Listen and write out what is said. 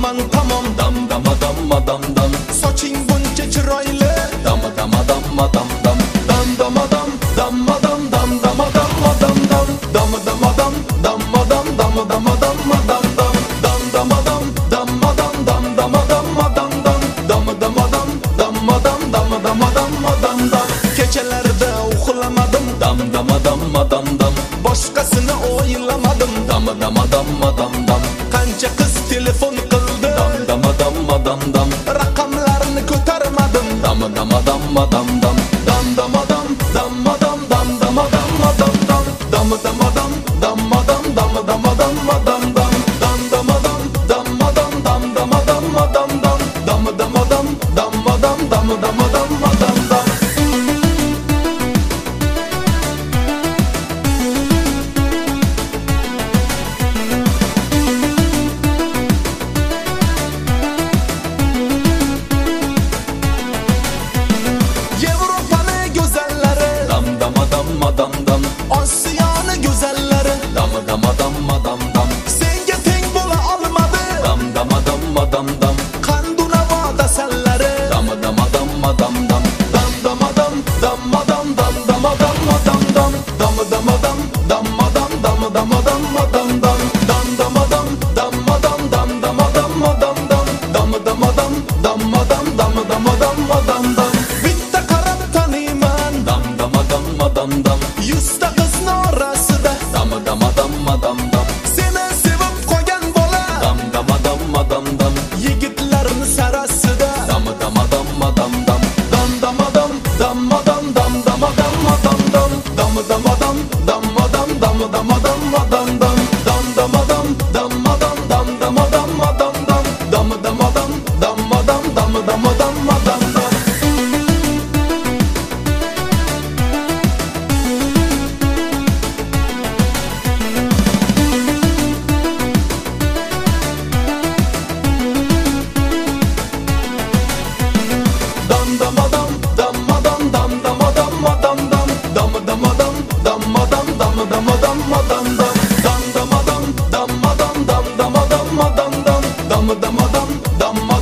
bo'laman tamom. Dam dama damma dam dam. Soching buncha chiroyli. Dama dama damma dam dam. Dam dama dam, damma dam dam dama damma dam dam. Dama dama dam, damma dam dama dama damma dam dam. Dam dama dam, damma dam dam dama damma dam dam. Dama dama dam, damma dam dama dama damma dam dam. Kechalarda uxlamadim. Dam dama damma dam dam. Boshqasini o'ylamadim. Dama dama damma dam dam. Qancha qiz telefon qildi. Dam dama damma dam dam. Raqamlarni ko'tarmadim. Dama dama damma dam dam. Dam dama dam, damma dam dam dama damma dam dam. Dama dama dam, damma dam dama dama damma dam dam. Dam dama dam, damma dam dam dama damma dam dam. Dama dama dam, damma dam dama dama damma dam dam. Yevropani go'zallari, Dam dama damma dam dam. Osiyoni go'zallari, Dama dama damma dam dam. senga teng bo'la olmadi. Dam dama damma dam dam. Qandunavo dasallari, Dama dama damma dam dam. dam dama dam, damma dam dam dama damma dam dam. Dama dama dam, damma dam dama dama damma dam dam. Dam dama dam, damma dam dam dama damma dam dam. Dama dama dam, damma dam dama dama damma dam dam. Bitta qarab taniyman, Dam dama damma dam dam. yuzta qizni orasida Dama dama damma dam dam. seni sevib qolgan bola. Dam dama damma dam dam. Yigitlarni sarasida Dama dama damma dam dam. dam dama dam, damma dam dam dama damma dam dam. Dama dama dam, damma dam dama dama damma dam dam. Dam dama dam, damma dam dam dama damma dam dam. Dama dama dam, damma dam dama dama damma dam dam. Dam dama dam, damma dam dam dama damma dam dam. Dama dama dam, damma dam dama dama damma dam dam. Dam dama dam, damma dam dam dama damma dam dam. Dama dama dam, damma